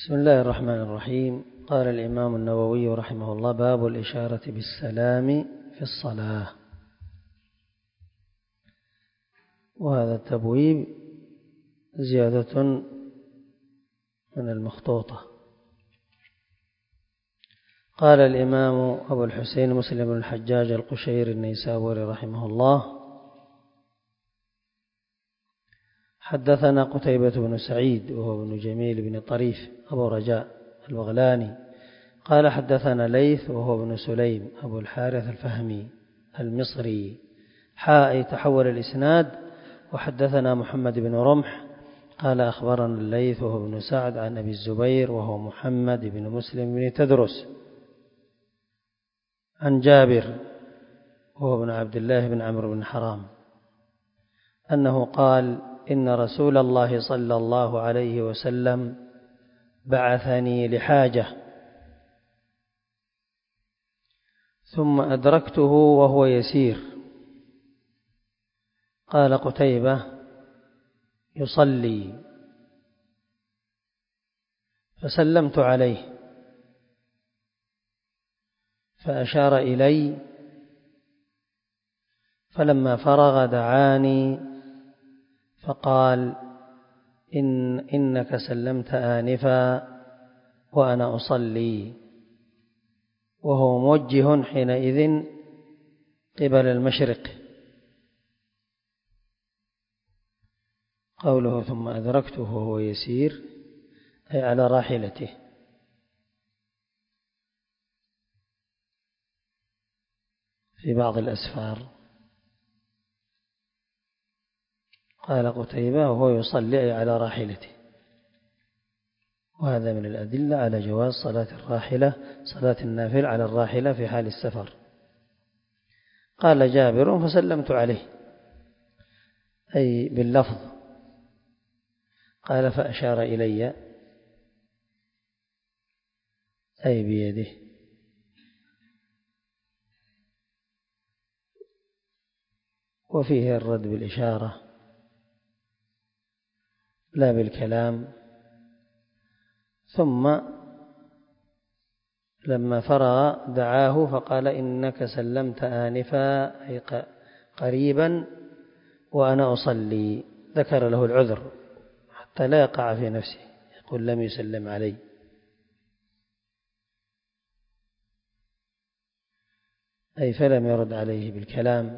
بسم الله الرحمن الرحيم. قال الإمام النووي رحمه الله: باب الإشارة بالسلام في الصلاة. وهذا التبويب زيادة من المخطوطة. قال الإمام أبو الحسين مسلم بن الحجاج القشيري النيسابوري رحمه الله: حدثنا قتيبة بن سعيد وهو ابن جميل بن طريف أبو رجاء البغلاني قال حدثنا ليث وهو ابن سليم أبو الحارث الفهمي المصري تحول الإسناد. وحدثنا محمد بن رمح قال أخبرنا الليث وهو ابن سعد عن أبي الزبير وهو محمد بن مسلم بن تدرس عن جابر وهو ابن عبد الله بن عمرو بن حرام أنه قال: إن رسول الله صلى الله عليه وسلم بعثني لحاجة ثم أدركته وهو يسير. قال قتيبة: يصلي، فسلمت عليه فأشار إلي، فلما فرغ دعاني فقال: إنك سلمت آنفا وأنا أصلي، وهو موجه حينئذ قبل المشرق. قوله ثم أدركته وهو يسير أي على راحلته. في بعض الأسفار قال قتيبة وهو يصلي أي على راحلته، وهذا من الأدلة على جواز صلاة النافل على الراحلة في حال السفر. قال جابر: فسلمت عليه أي باللفظ. قال: فأشار إلي أي بيده. وفيه الرد بالإشارة لا بالكلام. ثم لما فرغ دعاه فقال: إنك سلمت آنفا أي قريبا وأنا أصلي. ذكر له العذر حتى لا يقع في نفسه، يقول: لم يسلم علي. أي فلم يرد عليه بالكلام.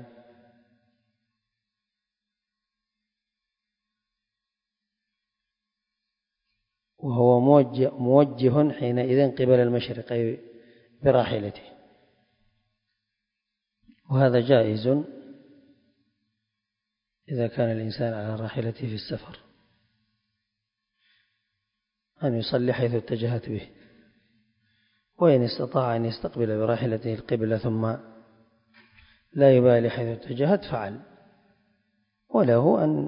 وهو موجه حينئذ قبل المشرق أي براحلته. وهذا جائز إذا كان الإنسان على راحلته في السفر، أن يصلي حيث اتجهت به، وإن استطاع أن يستقبل براحلته القبلة ثم لا يبالي حيث اتجهت فعل، وله أن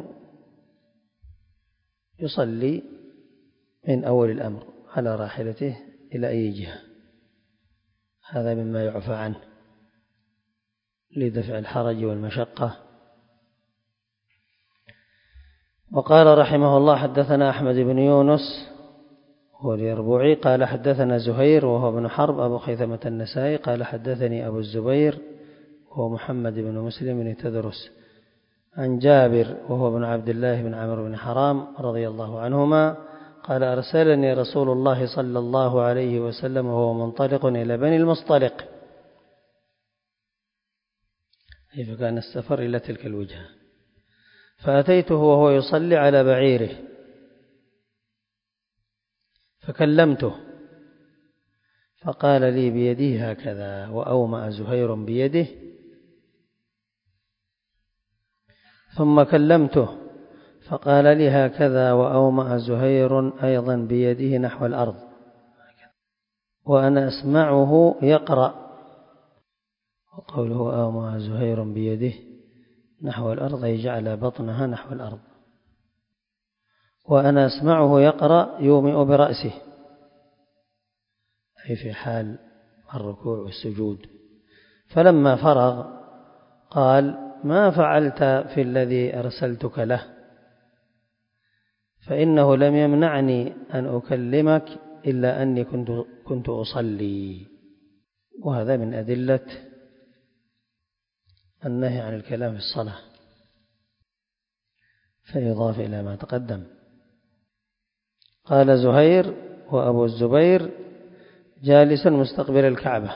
يصلي من أول الأمر على راحلته إلى أي جهة. هذا مما يعفى عنه لدفع الحرج والمشقة. وقال رحمه الله: حدثنا أحمد بن يونس هو اليربوعي قال حدثنا زهير وهو ابن حرب أبو خيثمة النسائي قال حدثني أبو الزبير وهو محمد بن مسلم بن تدرس عن جابر وهو ابن عبد الله بن عمرو بن حرام رضي الله عنهما قال: أرسلني رسول الله صلى الله عليه وسلم وهو منطلق إلى بني المصطلق، فكان السفر إلى تلك الوجهة، فأتيته وهو يصلي على بعيره فكلمته فقال لي بيده هكذا، وأومأ زهير بيده، ثم كلمته فقال لي هكذا، وأومأ زهير أيضا بيده نحو الأرض، وأنا أسمعه يقرأ. وقوله أومأ زهير بيده نحو الأرض أي جعل بطنها نحو الأرض، وأنا أسمعه يقرأ يومئ برأسه أي في حال الركوع والسجود. فلما فرغ قال: ما فعلت في الذي أرسلتك له؟ فإنه لم يمنعني أن أكلمك إلا أني كنت أصلي. وهذا من أدلة النهي عن الكلام في الصلاة، فيضاف إلى ما تقدم. قال زهير وأبو الزبير جالس مستقبل الكعبة،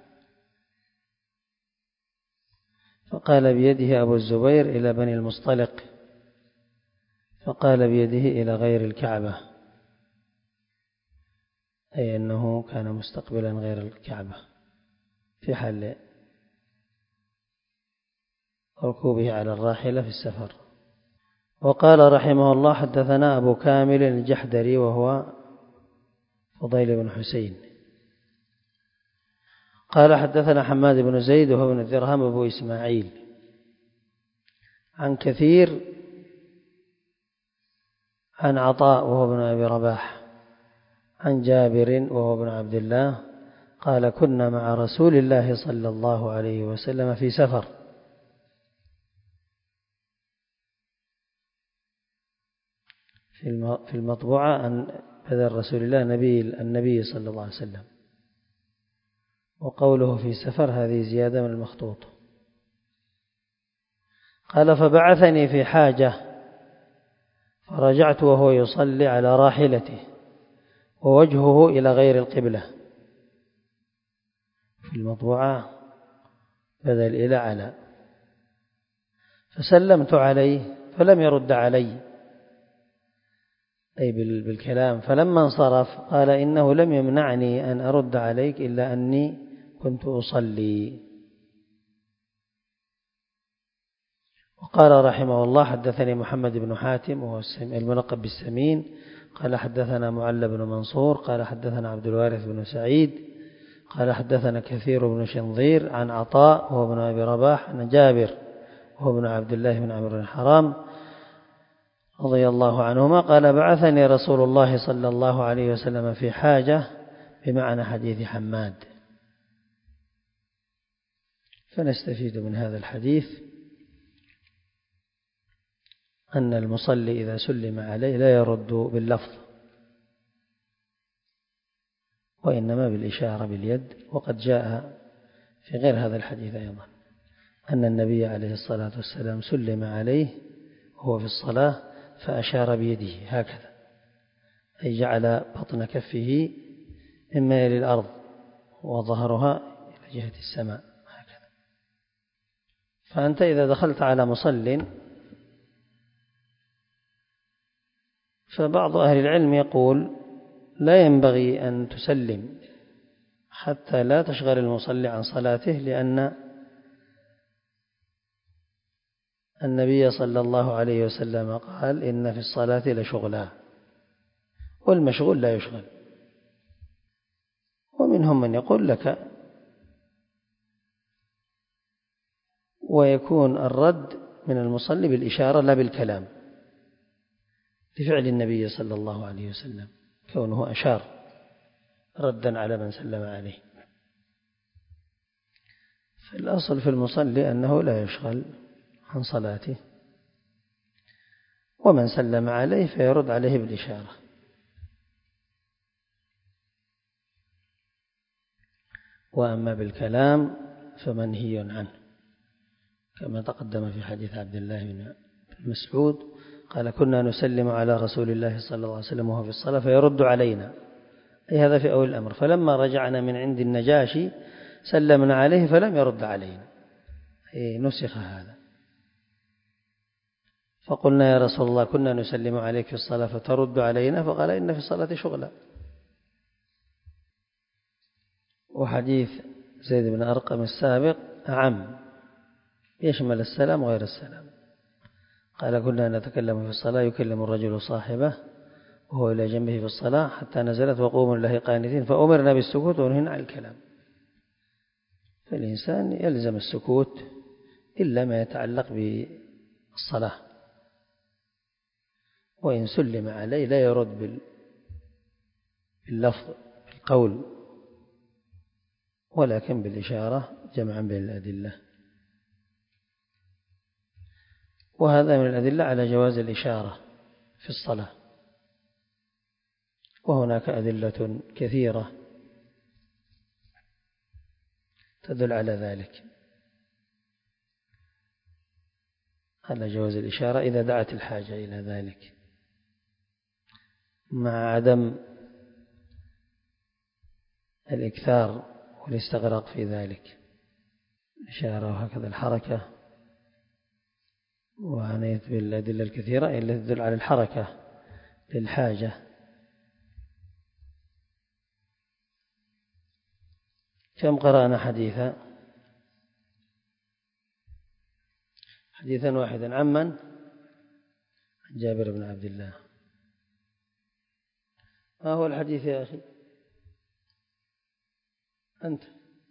فقال بيده أبو الزبير إلى بني المصطلق، فقال بيده إلى غير الكعبة، أي أنه كان مستقبلا غير الكعبة في حال ركوبه على الراحلة في السفر. وقال رحمه الله حدثنا أبو كامل الجحدري وهو فضيل بن حسين قال حدثنا حماد بن زيد وهو بن الدرهم أبو إسماعيل عن كثير عن عطاء وهو بن أبي رباح عن جابر وهو بن عبد الله قال كنا مع رسول الله صلى الله عليه وسلم في سفر، في المطبوعة عن بدل رسول الله النبي صلى الله عليه وسلم، وقوله في سفر هذه زيادة من المخطوط. قال فبعثني في حاجة فرجعت وهو يصلي على راحلته ووجهه إلى غير القبلة، في المطبوعة بدل إلى على، فسلمت عليه فلم يرد علي أي بالكلام، فلما انصرف قال إنه لم يمنعني أن أرد عليك إلا أني كنت أصلي. وقال رحمه الله حدثني محمد بن حاتم وهو الملقب بالسمين قال حدثنا معل بن منصور قال حدثنا عبد الوارث بن سعيد قال حدثنا كثير بن شنظير عن عطاء وهو بن أبي رباح عن جابر وهو بن عبد الله بن عمرو بن حرام رضي الله عنهما قال بعثني رسول الله صلى الله عليه وسلم في حاجة بمعنى حديث حماد. فنستفيد من هذا الحديث أن المصلي إذا سلم عليه لا يرد باللفظ وإنما بالإشارة باليد. وقد جاء في غير هذا الحديث أيضا أن النبي عليه الصلاة والسلام سلم عليه وهو في الصلاة فأشار بيده هكذا، أي جعل بطن كفه مما يلي الأرض وظهرها إلى جهة السماء هكذا. فأنت إذا دخلت على مصل، فبعض أهل العلم يقول لا ينبغي أن تسلم حتى لا تشغل المصلي عن صلاته، لأن النبي صلى الله عليه وسلم قال إن في الصلاة لشغلا والمشغول لا يشغل. ومنهم من يقول لك ويكون الرد من المصلي بالإشارة لا بالكلام، لفعل النبي صلى الله عليه وسلم كونه أشار ردا على من سلم عليه. فالأصل في المصلي أنه لا يشغل عن صلاته، ومن سلم عليه فيرد عليه بالإشارة. وأما بالكلام فمنهي عنه، كما تقدم في حديث عبد الله بن مسعود قال كنا نسلم على رسول الله صلى الله عليه وسلم وهو في الصلاة فيرد علينا، أي هذا في أول الأمر. فلما رجعنا من عند النجاشي سلمنا عليه فلم يرد علينا، أي نسخ هذا. فقلنا يا رسول الله كنا نسلم عليك في الصلاة فترد علينا، فقال إن في الصلاة شغلا. وحديث زيد بن أرقم السابق أعم، يشمل السلام وغير السلام. قال كنا نتكلم في الصلاة يكلم الرجل صاحبه وهو إلى جنبه في الصلاة حتى نزلت وقوموا لله قانتين فأمرنا بالسكوت ونهينا عن الكلام. فالإنسان يلزم السكوت إلا ما يتعلق بالصلاة، وإن سلم عليه لا يرد باللفظ بالقول ولكن بالإشارة جمعا بين الأدلة. وهذا من الأدلة على جواز الإشارة في الصلاة. وهناك أدلة كثيرة تدل على ذلك، على جواز الإشارة إذا دعت الحاجة إلى ذلك، مع عدم الإكثار والاستغراق في ذلك. إشارة وهكذا الحركة، وعنيت بالأدلة الكثيرة التي تدل على الحركة للحاجة. كم قرأنا حديثا واحدا عمن؟ عن جابر بن عبد الله. ما هو الحديث يا أخي أنت؟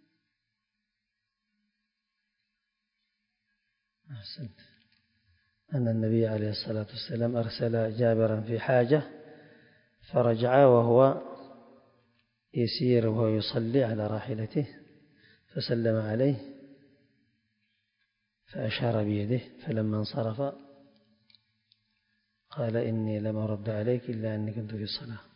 أحسنت. أن النبي عليه الصلاة والسلام أرسل جابرا في حاجة فرجع وهو يسير وهو يصلي على راحلته، فسلم عليه فأشار بيده، فلما انصرف قال إني لم أرد عليك إلا أني كنت في الصلاة.